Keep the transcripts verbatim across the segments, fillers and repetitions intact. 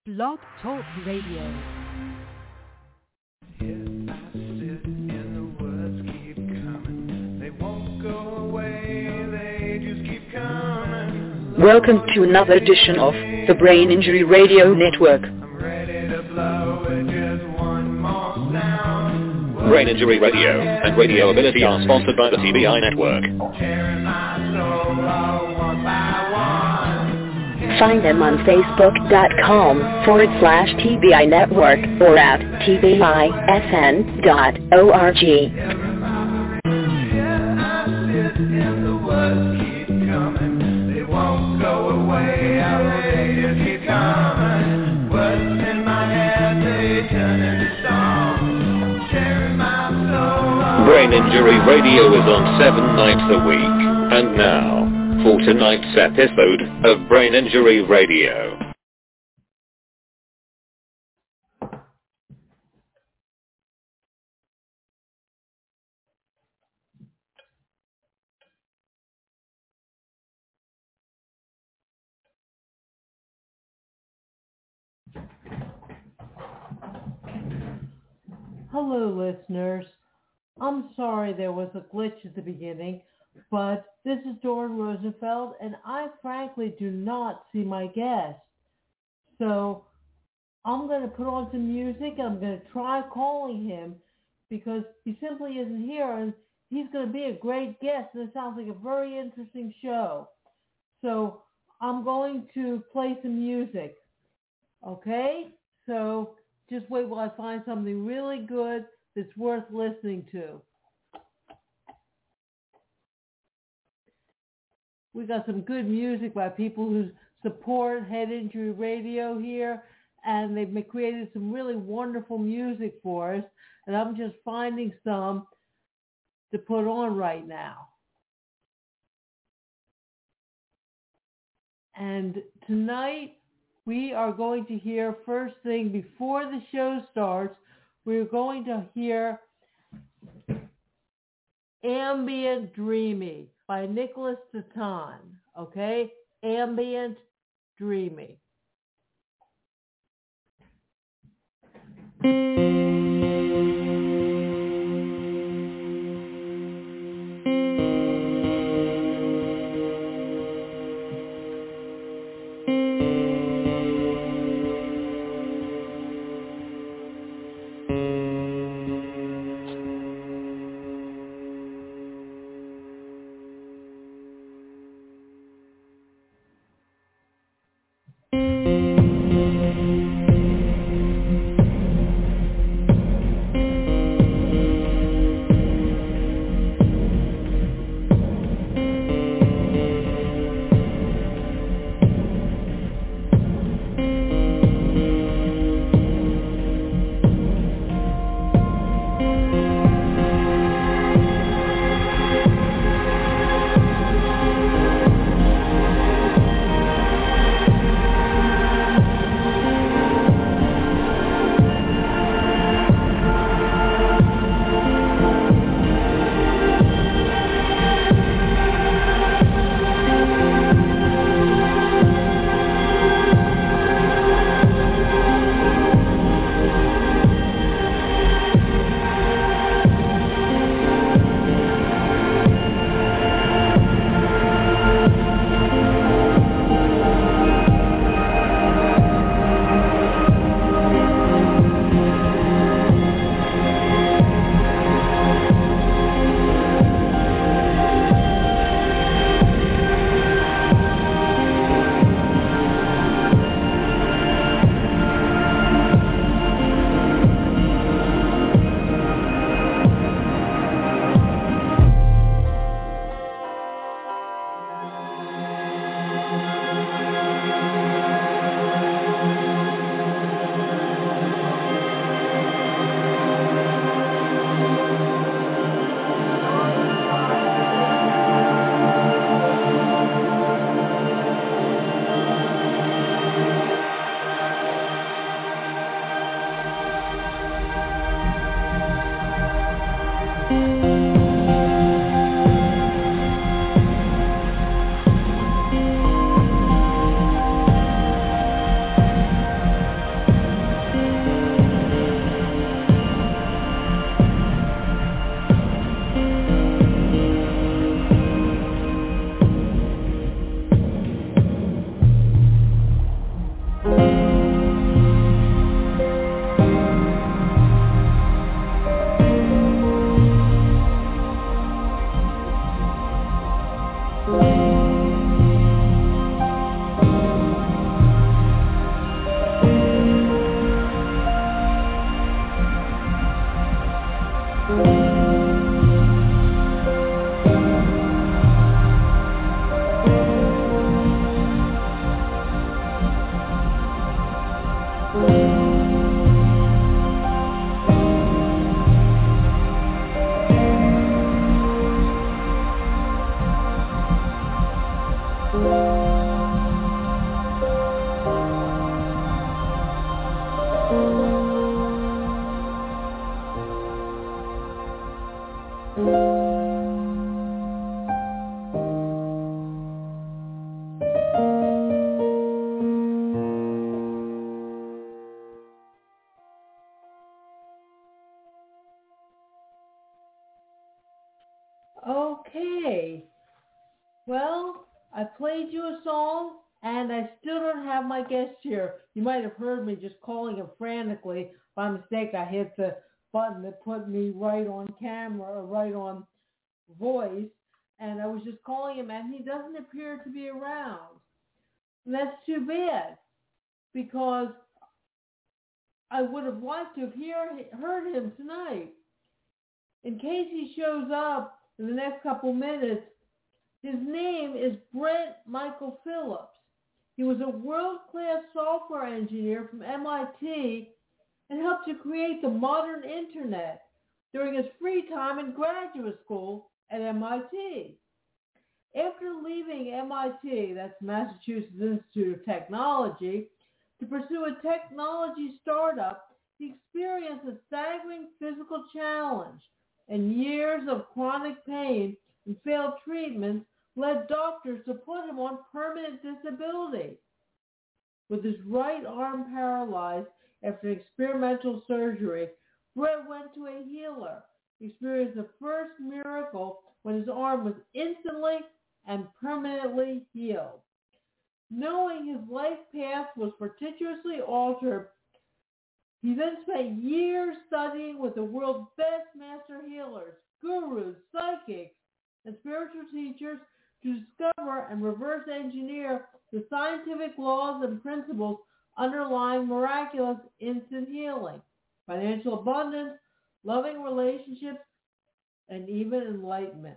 Blog Talk Radio. Welcome to another edition of the Brain Injury Radio Network. Brain Injury Radio and Radio Ability are sponsored by the T B I Network. Find them on Facebook.com forward slash TBI Network or at T B I S N dot org. Brain Injury Radio is on seven nights a week. And now, for tonight's episode of Brain Injury Radio. Hello, listeners. I'm sorry there was a glitch at the beginning, but this is Dawn Rosenfeld, and I frankly do not see my guest. So I'm going to put on some music, and I'm going to try calling him because he simply isn't here, and he's going to be a great guest, and it sounds like a very interesting show. So I'm going to play some music, okay? So just wait while I find something really good that's worth listening to. We got some good music by people who support Head Injury Radio here, and they've created some really wonderful music for us, and I'm just finding some to put on right now. And tonight, we are going to hear first thing before the show starts, we're going to hear Ambient Dreamy by Nicholas Tatan, okay? Ambient Dreamy. Okay, well, I played you a song, and I still don't have my guest here. You might have heard me just calling him frantically. By mistake, I hit the button that put me right on camera, or right on voice, and I was just calling him, and he doesn't appear to be around. And that's too bad, because I would have liked to have hear, heard him tonight. In case he shows up in the next couple minutes, his name is Brent Michael Phillips. He was a world-class software engineer from M I T and helped to create the modern internet during his free time in graduate school at M I T. After leaving M I T, that's Massachusetts Institute of Technology, to pursue a technology startup, he experienced a staggering physical challenge, and years of chronic pain and failed treatments led doctors to put him on permanent disability. With his right arm paralyzed after experimental surgery, Brett went to a healer, experienced the first miracle when his arm was instantly and permanently healed. Knowing his life path was fortuitously altered, he then spent years studying with the world's best master healers, gurus, psychics, and spiritual teachers to discover and reverse engineer the scientific laws and principles underlying miraculous instant healing, financial abundance, loving relationships, and even enlightenment.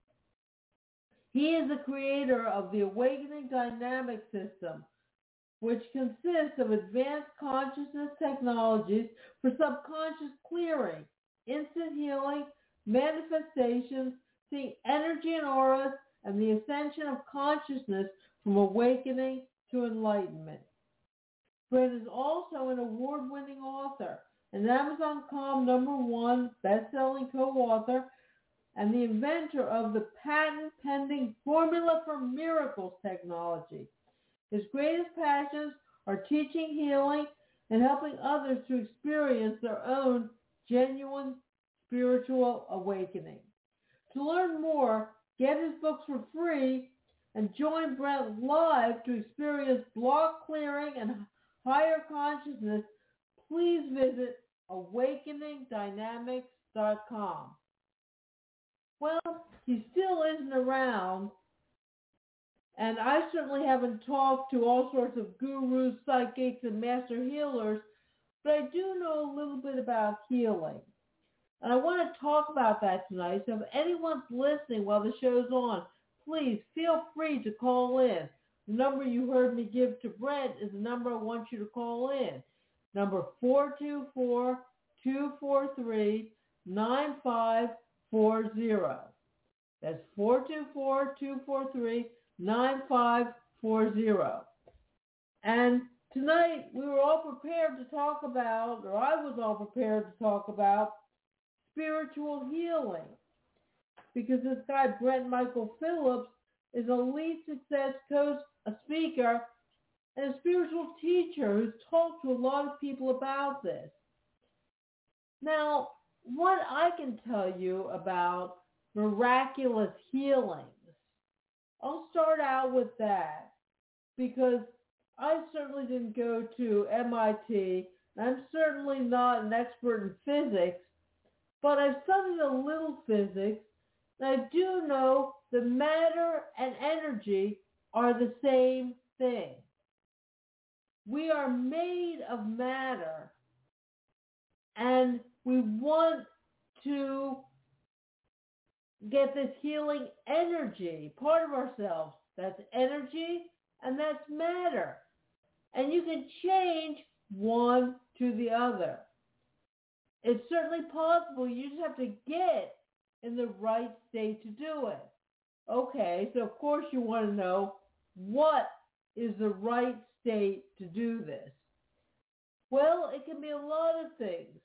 He is the creator of the Awakening Dynamic System, which consists of advanced consciousness technologies for subconscious clearing, instant healing, manifestations, seeing energy and auras, and the ascension of consciousness from awakening to enlightenment. Brent is also an award-winning author, an Amazon dot com number one best-selling co-author, and the inventor of the patent-pending Formula for Miracles technology. His greatest passions are teaching, healing, and helping others to experience their own genuine spiritual awakening. To learn more, get his books for free and join Brent live to experience block clearing and higher consciousness. Please visit awakening dynamics dot com. Well, he still isn't around, and I certainly haven't talked to all sorts of gurus, psychics, and master healers, but I do know a little bit about healing. And I want to talk about that tonight. So if anyone's listening while the show's on, please feel free to call in. The number you heard me give to Brent is the number I want you to call in. Number four two four, two four three, nine five four zero. That's four two four, two four three, nine five four zero. And tonight we were all prepared to talk about, or I was all prepared to talk about, spiritual healing, because this guy Brent Michael Phillips is a lead success coach, a speaker, and a spiritual teacher who's talked to a lot of people about this. Now, what I can tell you about miraculous healings, I'll start out with that, because I certainly didn't go to M I T, and I'm certainly not an expert in physics, but I've studied a little physics, and I do know that matter and energy are the same thing. We are made of matter, and we want to get this healing energy, part of ourselves. That's energy, and that's matter. And you can change one to the other. It's certainly possible. You just have to get in the right state to do it. Okay, so of course you want to know what is the right state to do this. Well, it can be a lot of things.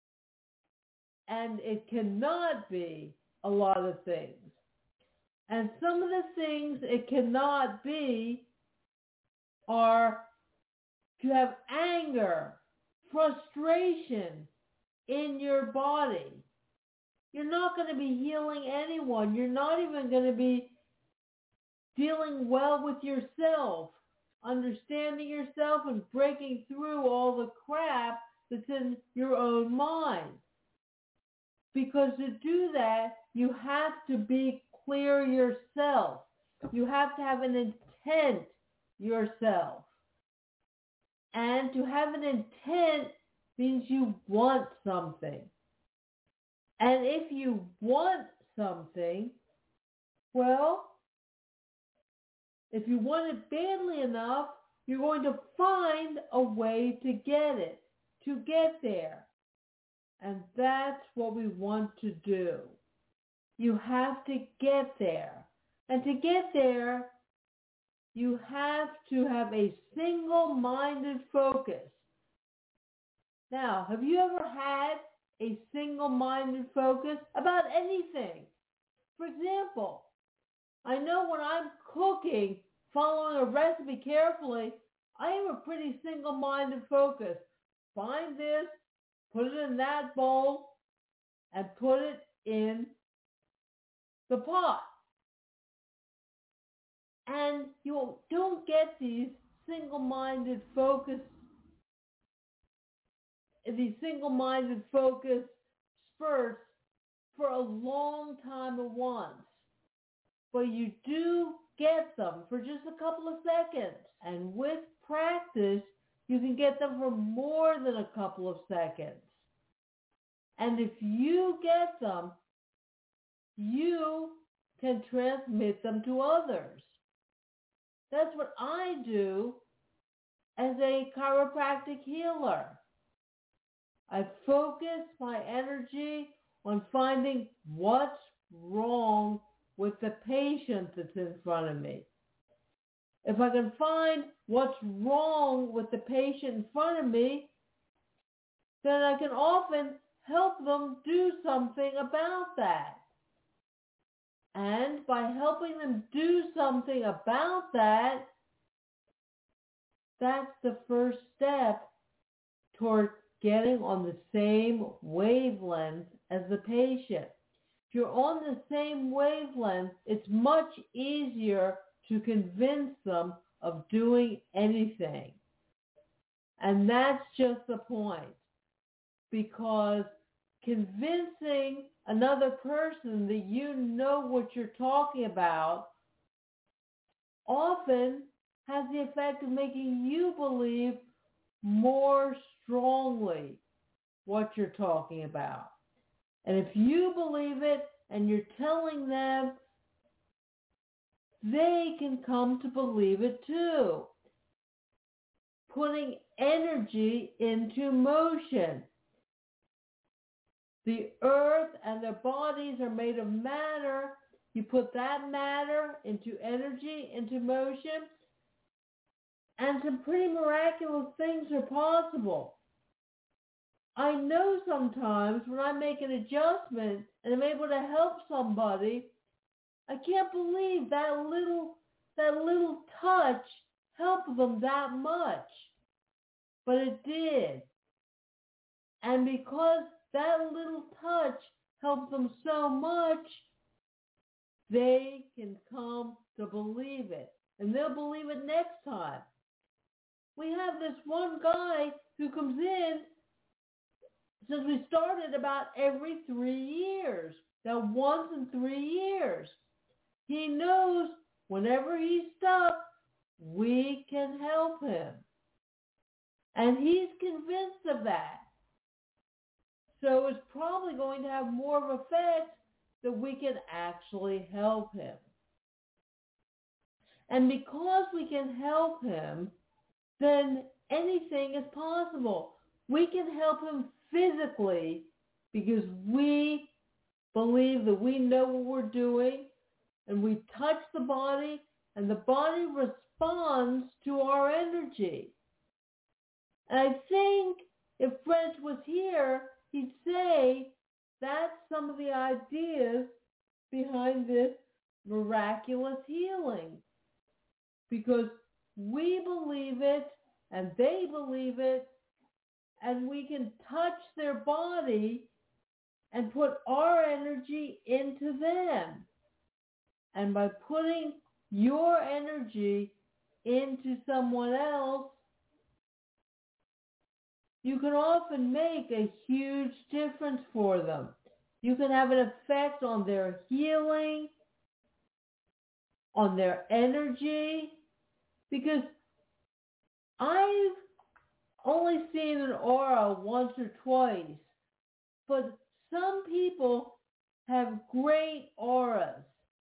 And it cannot be a lot of things. And some of the things it cannot be are to have anger, frustration in your body. You're not going to be healing anyone. You're not even going to be dealing well with yourself, understanding yourself and breaking through all the crap that's in your own mind. Because to do that, you have to be clear yourself. You have to have an intent yourself. And to have an intent means you want something. And if you want something, well, if you want it badly enough, you're going to find a way to get it, to get there. And that's what we want to do. You have to get there. And to get there, you have to have a single-minded focus. Now, have you ever had a single-minded focus about anything? For example, I know when I'm cooking, following a recipe carefully, I have a pretty single-minded focus. Find this, put it in that bowl, and put it in the pot. And you don't get these single-minded focus, these single-minded focus spurts for a long time at once. But you do get them for just a couple of seconds. And with practice, you can get them for more than a couple of seconds. And if you get them, you can transmit them to others. That's what I do as a chiropractic healer. I focus my energy on finding what's wrong with the patient that's in front of me. If I can find what's wrong with the patient in front of me, then I can often help them do something about that. And by helping them do something about that, that's the first step toward getting on the same wavelength as the patient. If you're on the same wavelength, it's much easier to convince them of doing anything. And that's just the point. Because convincing another person that you know what you're talking about often has the effect of making you believe more strongly what you're talking about. And if you believe it and you're telling them, they can come to believe it too. Putting energy into motion. The earth and their bodies are made of matter. You put that matter into energy, into motion, and some pretty miraculous things are possible. I know sometimes when I make an adjustment and I'm able to help somebody, I can't believe that little that little touch helped them that much. But it did. And because that little touch helped them so much, they can come to believe it. And they'll believe it next time. We have this one guy who comes in since we started about every three years. Now, once in three years. He knows whenever he's stuck, we can help him. And he's convinced of that. So it's probably going to have more of an effect that we can actually help him. And because we can help him, then anything is possible. We can help him physically because we believe that we know what we're doing, and we touch the body, and the body responds to our energy. And I think if Brent was here, he'd say that's some of the ideas behind this miraculous healing. Because we believe it, and they believe it, and we can touch their body and put our energy into them. And by putting your energy into someone else, you can often make a huge difference for them. You can have an effect on their healing, on their energy, because I've only seen an aura once or twice, but some people have great auras.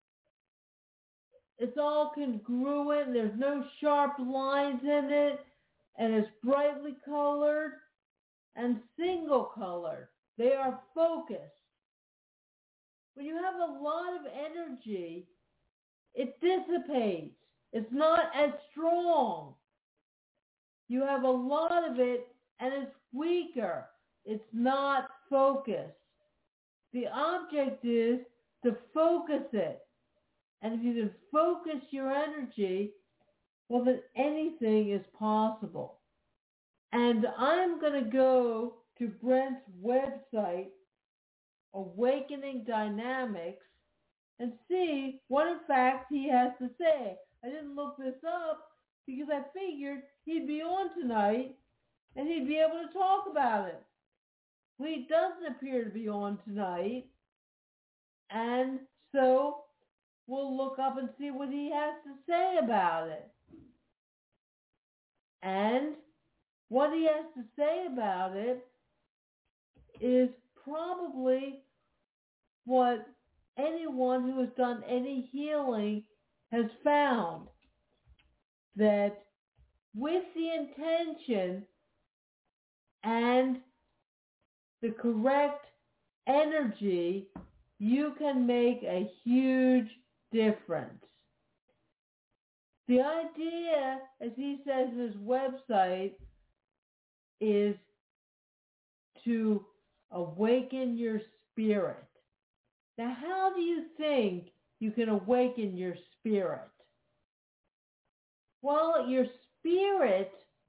It's all congruent, there's no sharp lines in it, and it's brightly colored and single colored. They are focused. When you have a lot of energy, it dissipates. It's not as strong. You have a lot of it, and it's weaker. It's not focused. The object is to focus it. And if you can focus your energy, well, then anything is possible. And I'm going to go to Brent's website, Awakening Dynamics, and see what in fact he has to say. I didn't look this up because I figured he'd be on tonight and he'd be able to talk about it. Well, he doesn't appear to be on tonight, and so we'll look up and see what he has to say about it. And what he has to say about it is probably what anyone who has done any healing has found, that with the intention and the correct energy, you can make a huge difference. The idea, as he says in his website, is to awaken your spirit. Now, how do you think you can awaken your spirit? Well, your spirit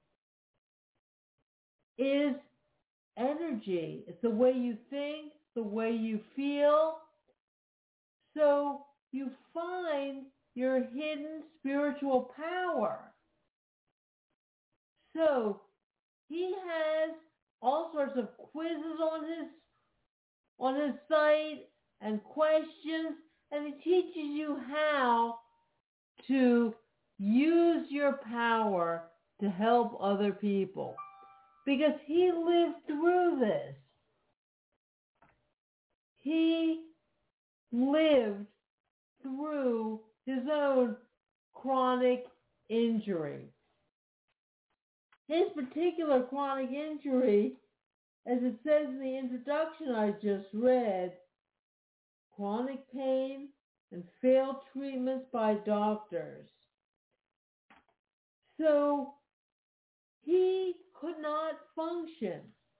is energy. It's the way you think, the way you feel. So you find your hidden spiritual power. So he has all sorts of quizzes on his on his site and questions, and he teaches you how to use your power to help other people, because he lived through this. He lived through his own chronic injury. His particular chronic injury, as it says in the introduction I just read, chronic pain and failed treatments by doctors. So he could not function.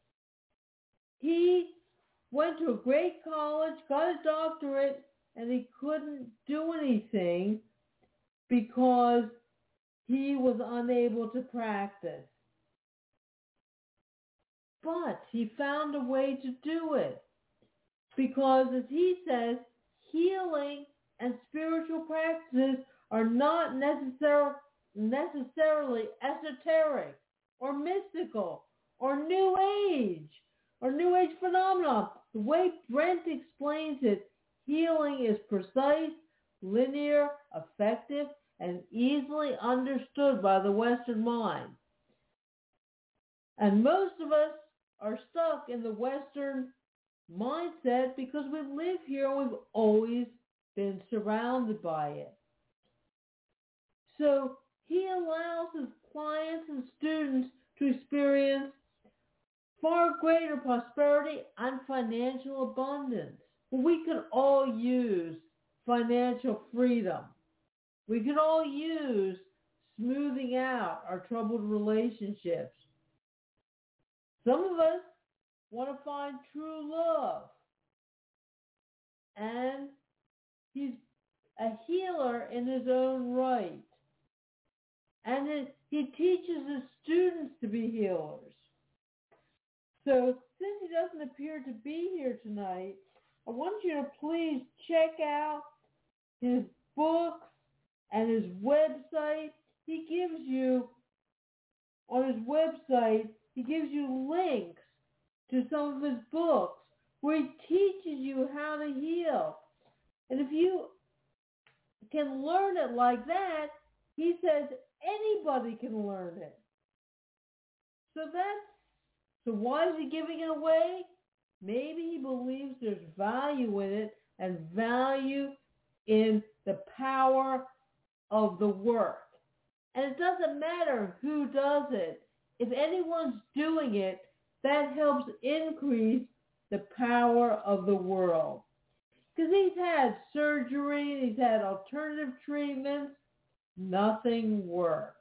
He went to a great college, got a doctorate, and he couldn't do anything because he was unable to practice. But he found a way to do it, because, as he says, healing and spiritual practices are not necessar- necessarily esoteric or mystical or new age or new age phenomenon. The way Brent explains it, healing is precise, linear, effective, and easily understood by the Western mind. And most of us are stuck in the Western mindset because we live here and we've always been surrounded by it. So he allows his clients and students to experience far greater prosperity and financial abundance. We could all use financial freedom. We could all use smoothing out our troubled relationships. Some of us want to find true love. And he's a healer in his own right. And it, he teaches his students to be healers. So since he doesn't appear to be here tonight, I want you to please check out his books and his website. He gives you, on his website, he gives you links to some of his books where he teaches you how to heal. And if you can learn it like that, he says anybody can learn it. So that's, so why is he giving it away? Maybe he believes there's value in it and value in the power of the work. And it doesn't matter who does it. If anyone's doing it, that helps increase the power of the world. Because he's had surgery, he's had alternative treatments, nothing worked.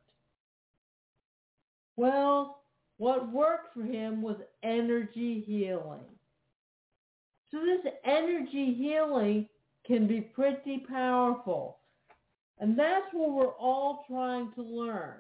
Well, what worked for him was energy healing. So this energy healing can be pretty powerful. And that's what we're all trying to learn.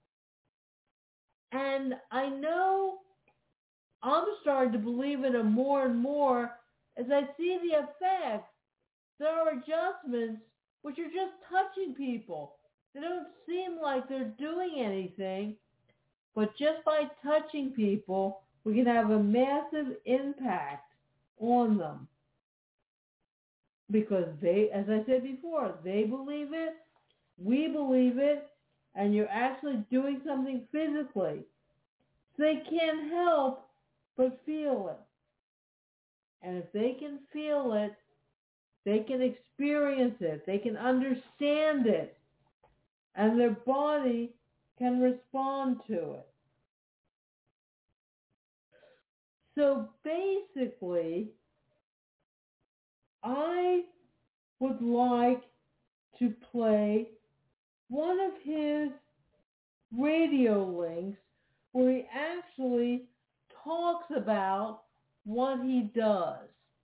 And I know I'm starting to believe in it more and more as I see the effects. There are adjustments which are just touching people. They don't seem like they're doing anything, but just by touching people, we can have a massive impact on them. Because they, as I said before, they believe it, we believe it, and you're actually doing something physically. So they can't help but feel it. And if they can feel it, they can experience it, they can understand it, and their body can respond to it. So basically, I would like to play one of his radio links where he actually talks about what he does.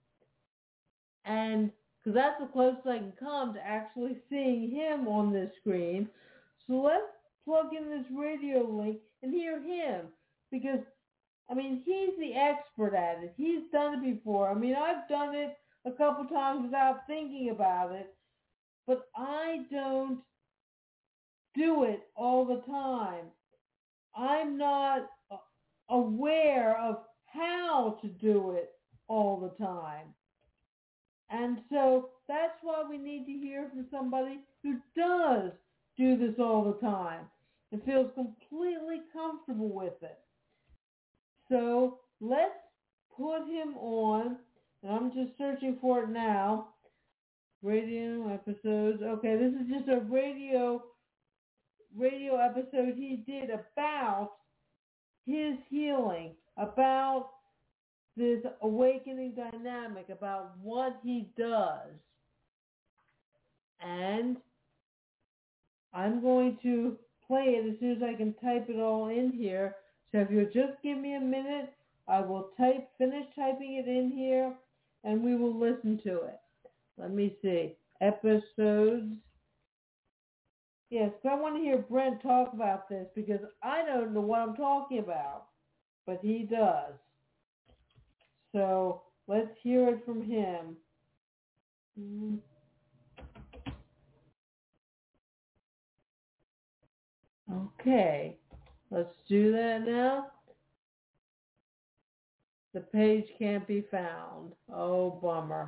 And because that's the closest I can come to actually seeing him on this screen. So let's plug in this radio link and hear him. Because, I mean, he's the expert at it. He's done it before. I mean, I've done it a couple times without thinking about it. But I don't do it all the time. I'm not aware of how to do it all the time. And so that's why we need to hear from somebody who does do this all the time and feels completely comfortable with it. So let's put him on, and I'm just searching for it now. Radio episodes. Okay, this is just a radio radio episode he did about his healing, about this awakening dynamic, about what he does. And I'm going to play it as soon as I can type it all in here. So if you'll just give me a minute, I will type, finish typing it in here, and we will listen to it. Let me see. Episodes. Yes, I want to hear Brent talk about this because I don't know what I'm talking about, but he does. So let's hear it from him. Mm. Okay, let's do that now. The page can't be found. Oh, bummer.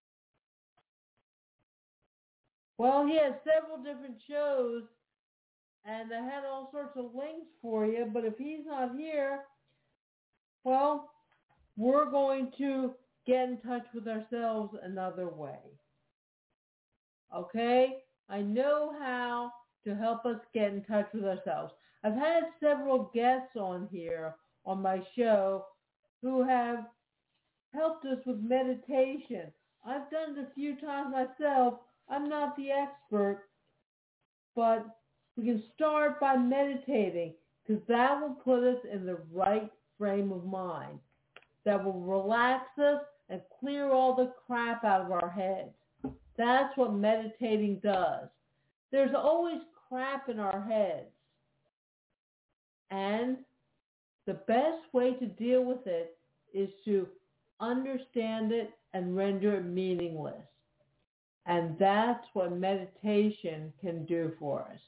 Well, he has several different shows, and I had all sorts of links for you, but if he's not here, well, we're going to get in touch with ourselves another way. Okay? I know how to help us get in touch with ourselves. I've had several guests on here on my show who have helped us with meditation. I've done it a few times myself. I'm not the expert, but we can start by meditating because that will put us in the right frame of mind. That will relax us and clear all the crap out of our heads. That's what meditating does. There's always crap in our heads. And the best way to deal with it is to understand it and render it meaningless. And that's what meditation can do for us.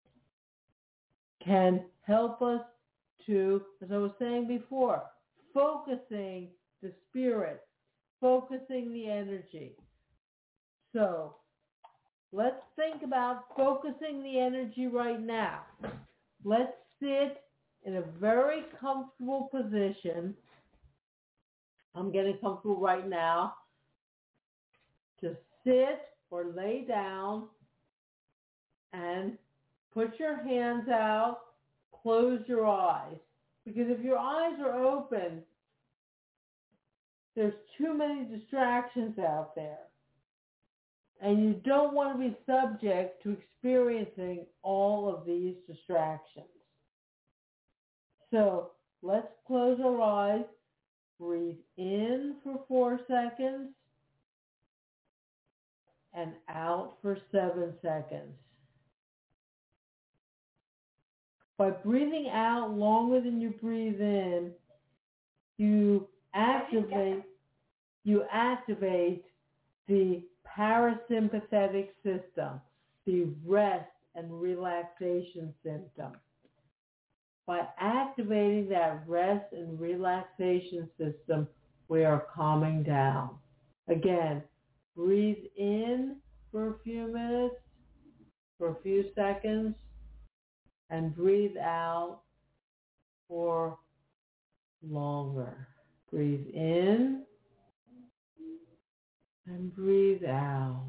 Can help us to, as I was saying before, focusing the spirit, focusing the energy. So let's think about focusing the energy right now. Let's sit in a very comfortable position. I'm getting comfortable right now. Just sit or lay down and put your hands out, close your eyes. Because if your eyes are open, there's too many distractions out there. And you don't want to be subject to experiencing all of these distractions. So let's close our eyes, breathe in for four seconds, and out for seven seconds. By breathing out longer than you breathe in, you activate, you activate the parasympathetic system, the rest and relaxation system. By activating that rest and relaxation system, we are calming down. Again, breathe in for a few minutes, for a few seconds, and breathe out for longer. Breathe in and breathe out.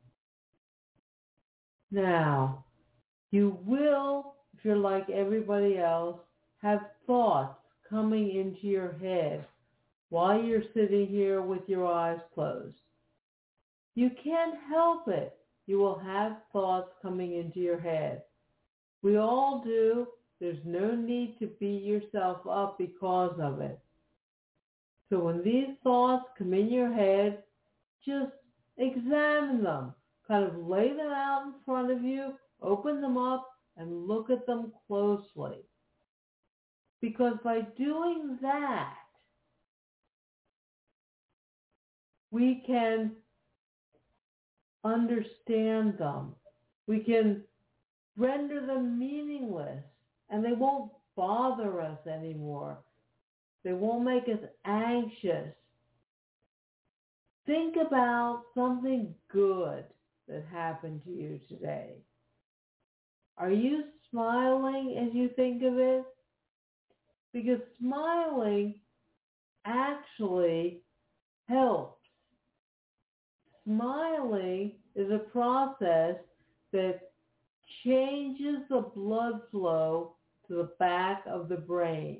Now, you will, if you're like everybody else, have thoughts coming into your head while you're sitting here with your eyes closed. You can't help it. You will have thoughts coming into your head. We all do. There's no need to beat yourself up because of it. So when these thoughts come in your head, just examine them. Kind of lay them out in front of you, open them up, and look at them closely. Because by doing that, we can understand them. We can render them meaningless, and they won't bother us anymore. They won't make us anxious. Think about something good that happened to you today. Are you smiling as you think of it? Because smiling actually helps. Smiling is a process that changes the blood flow to the back of the brain.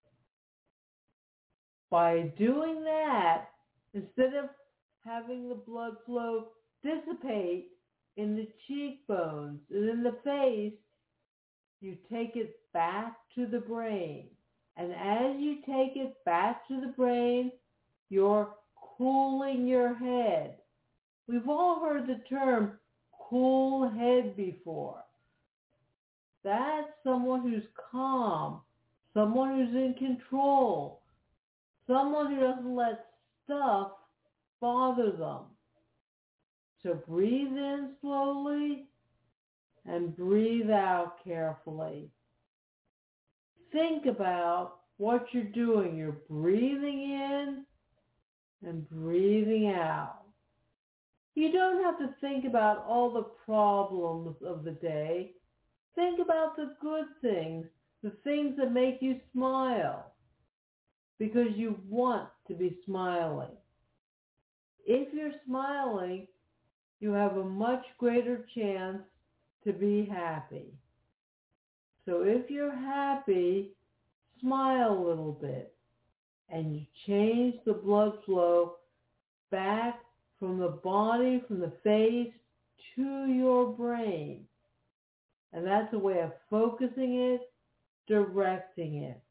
By doing that, instead of having the blood flow dissipate in the cheekbones and in the face, you take it back to the brain. And as you take it back to the brain, you're cooling your head. We've all heard the term cool head before. That's someone who's calm, someone who's in control, someone who doesn't let stuff bother them. So breathe in slowly and breathe out carefully. Think about what you're doing. You're breathing in and breathing out. You don't have to think about all the problems of the day. Think about the good things, the things that make you smile, because you want to be smiling. If you're smiling, you have a much greater chance to be happy. So if you're happy, smile a little bit. And you change the blood flow back from the body, from the face, to your brain. And that's a way of focusing it, directing it.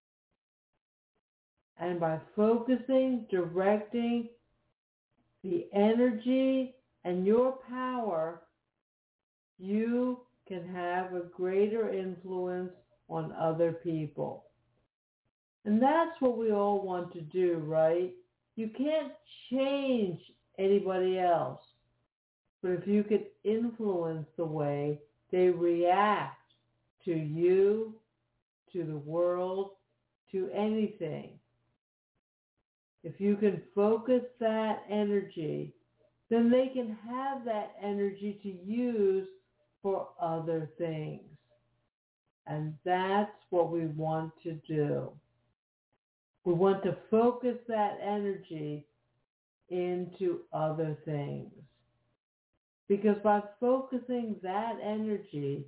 And by focusing, directing the energy and your power, you can have a greater influence on other people. And that's what we all want to do, right? You can't change anybody else. But if you could influence the way they react to you, to the world, to anything, if you can focus that energy, then they can have that energy to use for other things. And that's what we want to do. We want to focus that energy into other things. Because by focusing that energy,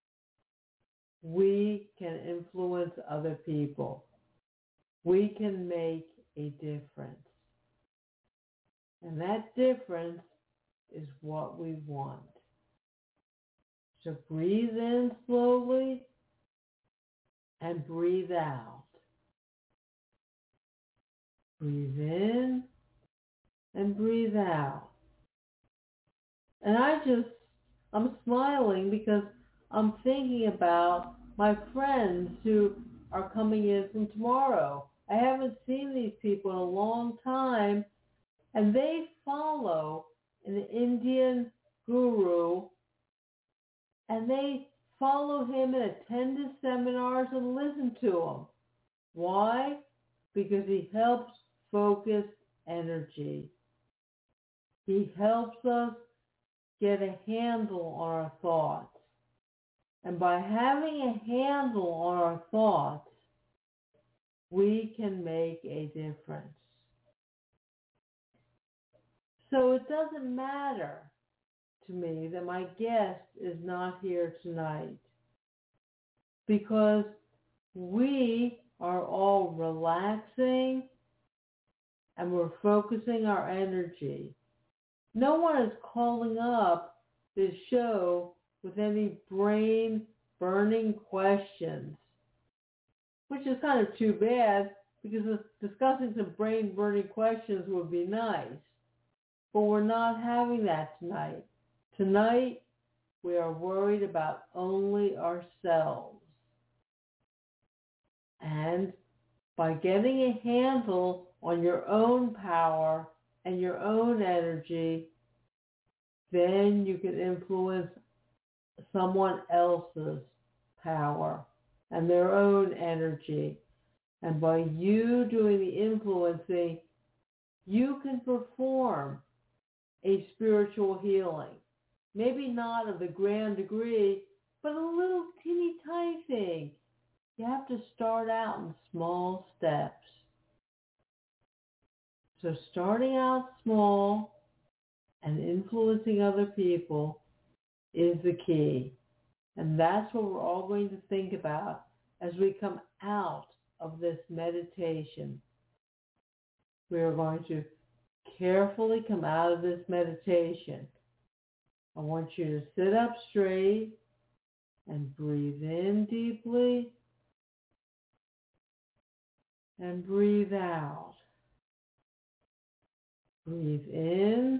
we can influence other people. We can make a difference. And that difference is what we want. So breathe in slowly and breathe out. Breathe in and breathe out. And I just, I'm smiling because I'm thinking about my friends who are coming in from tomorrow. I haven't seen these people in a long time, and they follow an Indian guru, and they follow him and attend his seminars and listen to him. Why? Because he helps focus energy. He helps us get a handle on our thoughts. And by having a handle on our thoughts, we can make a difference. So it doesn't matter to me that my guest is not here tonight, because we are all relaxing and we're focusing our energy. No one is calling up this show with any brain-burning questions, which is kind of too bad, because discussing some brain-burning questions would be nice. But we're not having that tonight. Tonight, we are worried about only ourselves. And by getting a handle on your own power and your own energy, then you can influence someone else's power and their own energy. And by you doing the influencing, you can perform a spiritual healing. Maybe not of the grand degree, but a little teeny tiny thing. You have to start out in small steps. So starting out small and influencing other people is the key. And that's what we're all going to think about as we come out of this meditation. We are going to carefully come out of this meditation. I want you to sit up straight and breathe in deeply and breathe out. Breathe in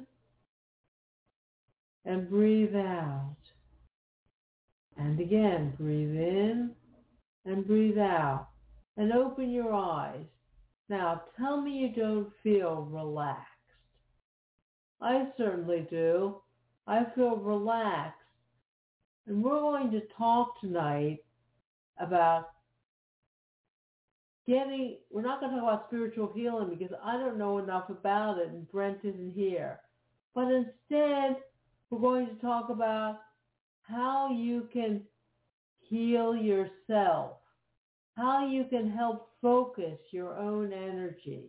and breathe out. And again, breathe in and breathe out. And open your eyes. Now, tell me you don't feel relaxed. I certainly do. I feel relaxed. And we're going to talk tonight about getting, we're not going to talk about spiritual healing because I don't know enough about it and Brent isn't here. But instead, we're going to talk about how you can heal yourself, how you can help focus your own energy.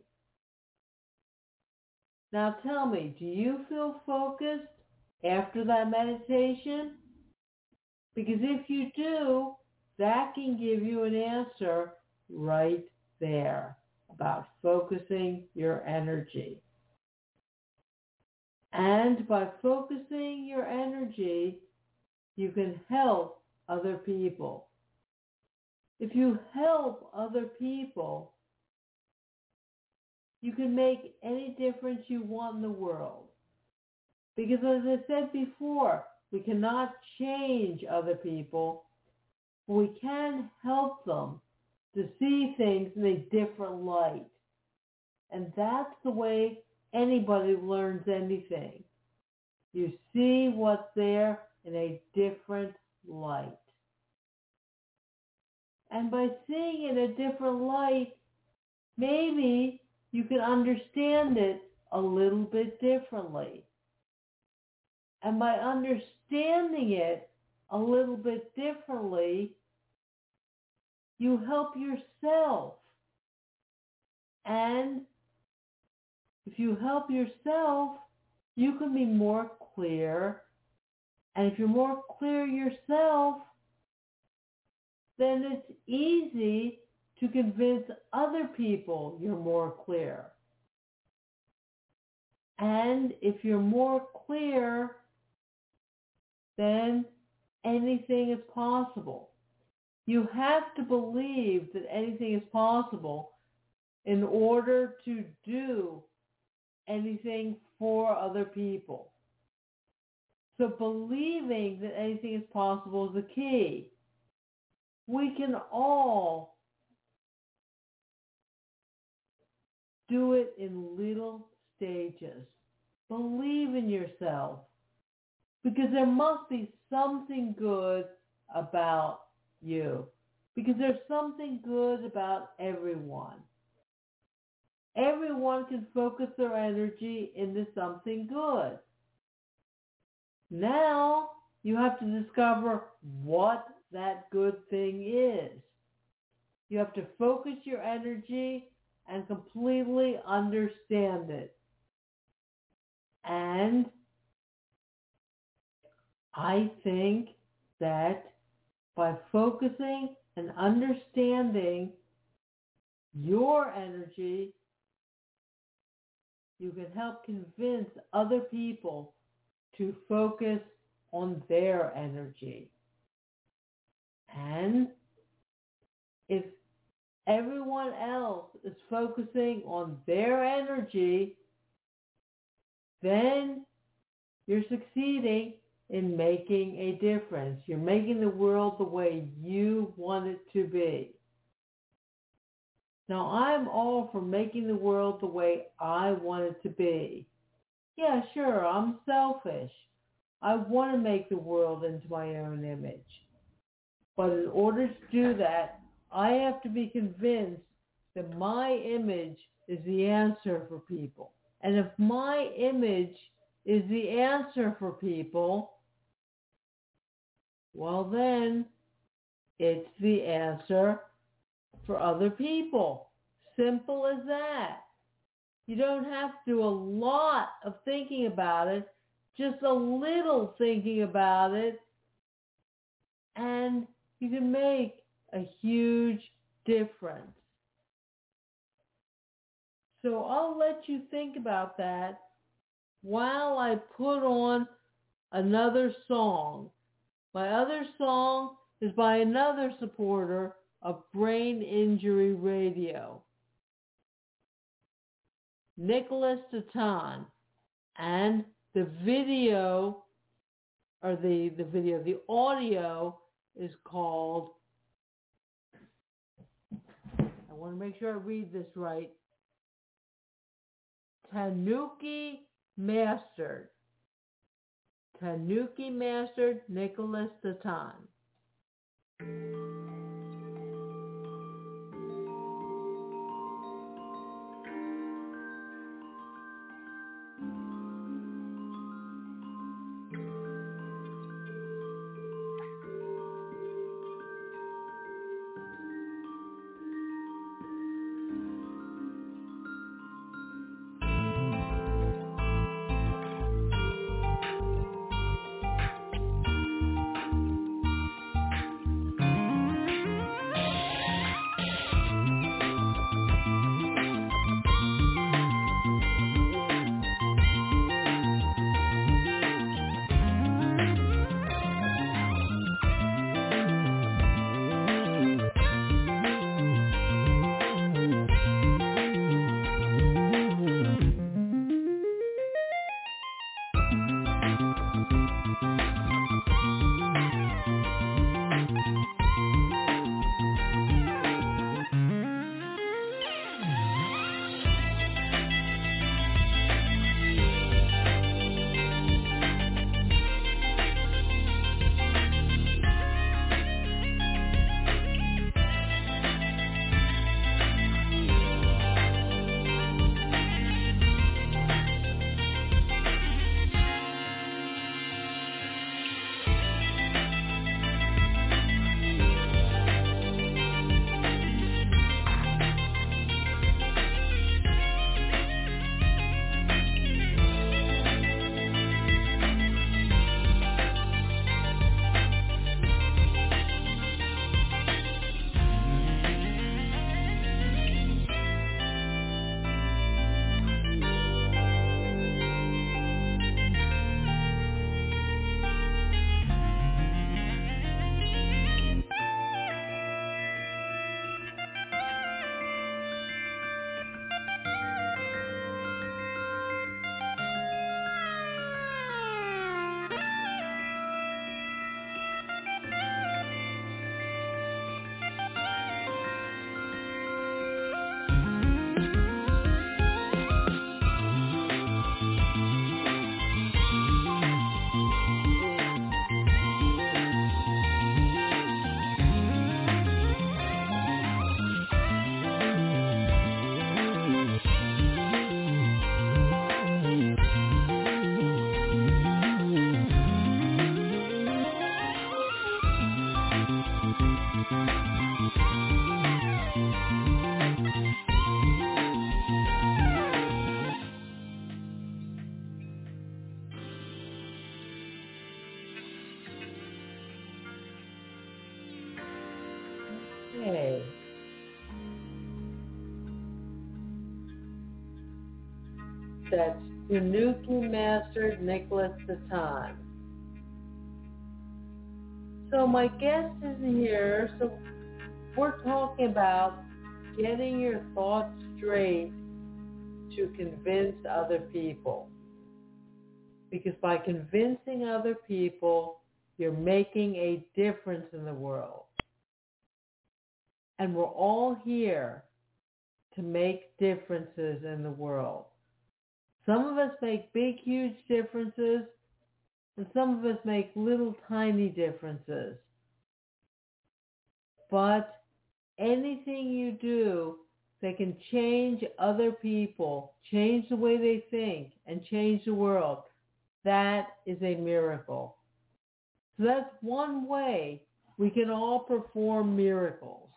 Now tell me, do you feel focused after that meditation? Because if you do, that can give you an answer right there about focusing your energy. And by focusing your energy, you can help other people. If you help other people, you can make any difference you want in the world. Because as I said before, we cannot change other people, but we can help them to see things in a different light. And that's the way anybody learns anything. You see what's there in a different light. And by seeing it in a different light, maybe you can understand it a little bit differently. And by understanding it a little bit differently, you help yourself. And if you help yourself, you can be more clear. And if you're more clear yourself, then it's easy to convince other people you're more clear. And if you're more clear, then anything is possible. You have to believe that anything is possible in order to do anything for other people. So believing that anything is possible is the key. We can all do it in little stages. Believe in yourself, because there must be something good about you, because there's something good about everyone. Everyone can focus their energy into something good. Now you have to discover what that good thing is. You have to focus your energy and completely understand it. And I think that by focusing and understanding your energy, you can help convince other people to focus on their energy. And if everyone else is focusing on their energy, then you're succeeding in making a difference. You're making the world the way you want it to be. Now, I'm all for making the world the way I want it to be. Yeah, sure, I'm selfish. I want to make the world into my own image. But in order to do that, I have to be convinced that my image is the answer for people. And if my image is the answer for people, well then, it's the answer for other people. Simple as that. You don't have to do a lot of thinking about it, just a little thinking about it, and you can make a huge difference. So I'll let you think about that while I put on another song. My other song is by another supporter of Brain Injury Radio, Nicholas Tatan, and the video, or the, the video, the audio is called, I want to make sure I read this right, Tanuki Mastered. Tanuki Mastered, Nicholas Tatan. That's Tanuki Master Nicholas Satan. So my guest is here, so we're talking about getting your thoughts straight to convince other people. Because by convincing other people, you're making a difference in the world. And we're all here to make differences in the world. Some of us make big, huge differences, and some of us make little, tiny differences. But anything you do that can change other people, change the way they think, and change the world, that is a miracle. So that's one way we can all perform miracles.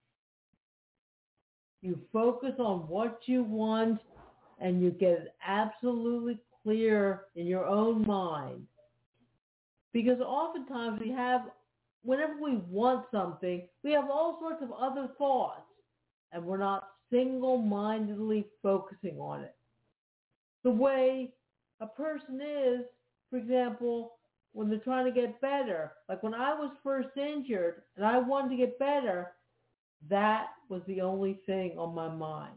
You focus on what you want and you get it absolutely clear in your own mind. Because oftentimes we have, whenever we want something, we have all sorts of other thoughts and we're not single-mindedly focusing on it. The way a person is, for example, when they're trying to get better. Like when I was first injured and I wanted to get better, that was the only thing on my mind.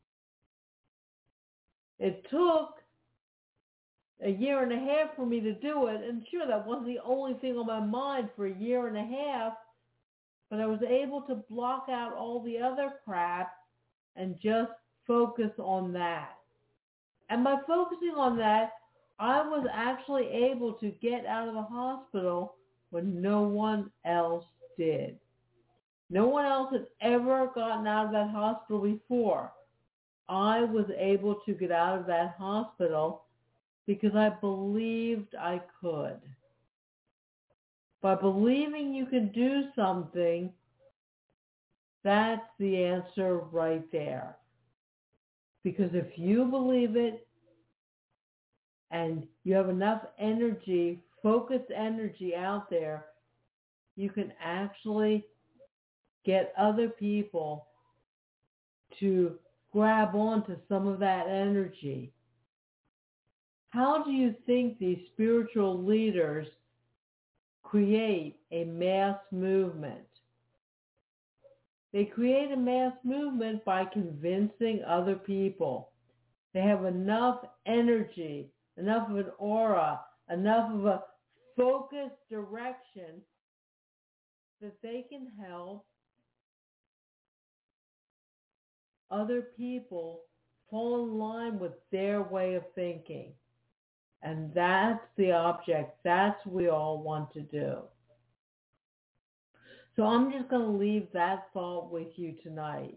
It took a year and a half for me to do it, and sure, that wasn't the only thing on my mind for a year and a half, but I was able to block out all the other crap and just focus on that. And by focusing on that, I was actually able to get out of the hospital when no one else did. No one else had ever gotten out of that hospital before. I was able to get out of that hospital because I believed I could. By believing you can do something, that's the answer right there. Because if you believe it and you have enough energy, focused energy out there, you can actually get other people to grab onto some of that energy. How do you think these spiritual leaders create a mass movement? They create a mass movement by convincing other people. They have enough energy, enough of an aura, enough of a focused direction that they can help other people fall in line with their way of thinking. And that's the object. That's what we all want to do. So I'm just going to leave that thought with you tonight.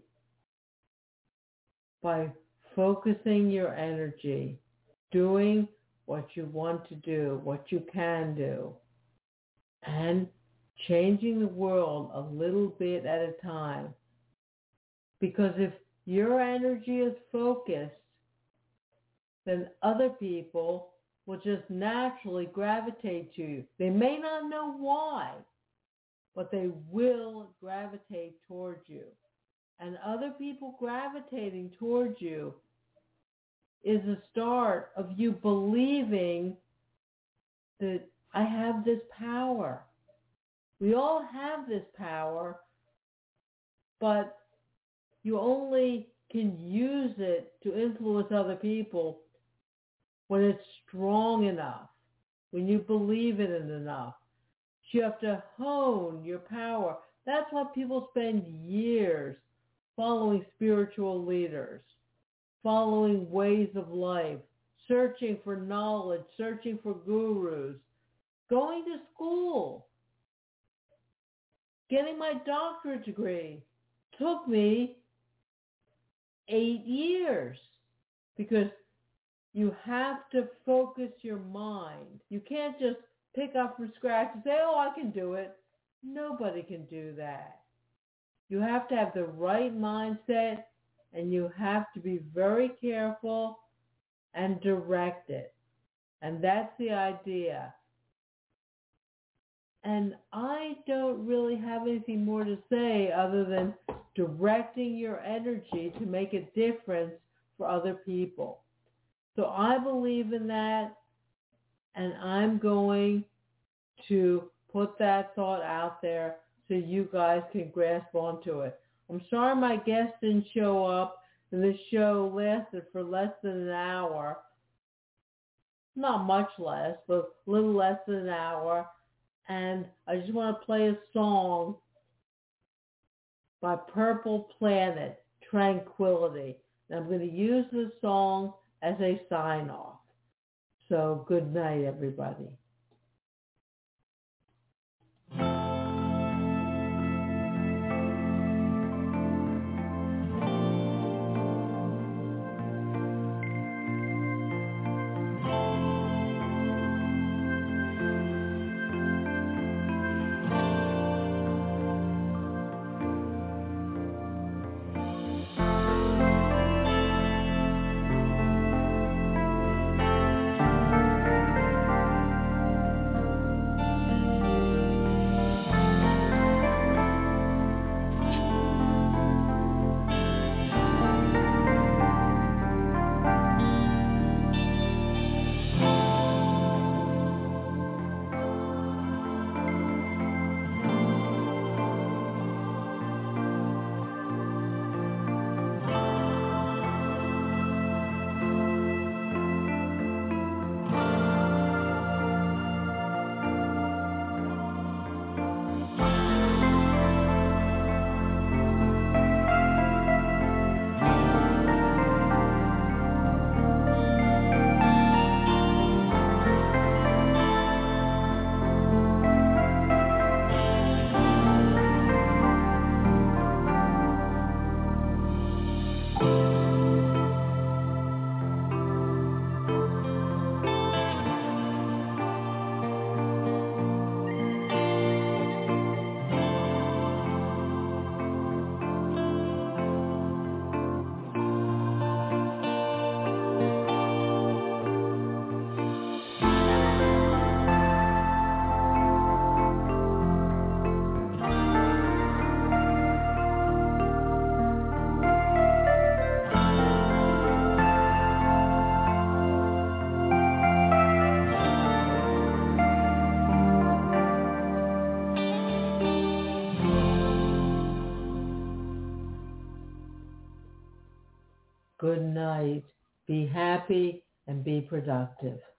By focusing your energy, doing what you want to do, what you can do, and changing the world a little bit at a time. Because if your energy is focused, then other people will just naturally gravitate to you. They may not know why, but they will gravitate towards you. And other people gravitating towards you is the start of you believing that I have this power. We all have this power, but you only can use it to influence other people when it's strong enough, when you believe in it enough. You have to hone your power. That's why people spend years following spiritual leaders, following ways of life, searching for knowledge, searching for gurus, going to school. Getting my doctorate degree took me eight years because you have to focus your mind. You can't just pick up from scratch and say, oh, I can do it. Nobody can do that. You have to have the right mindset, and you have to be very careful and direct it. And that's the idea. And I don't really have anything more to say other than directing your energy to make a difference for other people. So I believe in that, and I'm going to put that thought out there so you guys can grasp onto it. I'm sorry my guest didn't show up, and this show lasted for less than an hour. Not much less, but a little less than an hour. And I just want to play a song by Purple Planet, Tranquility. And I'm going to use this song as a sign-off. So good night, everybody. Good night. Be happy and be productive.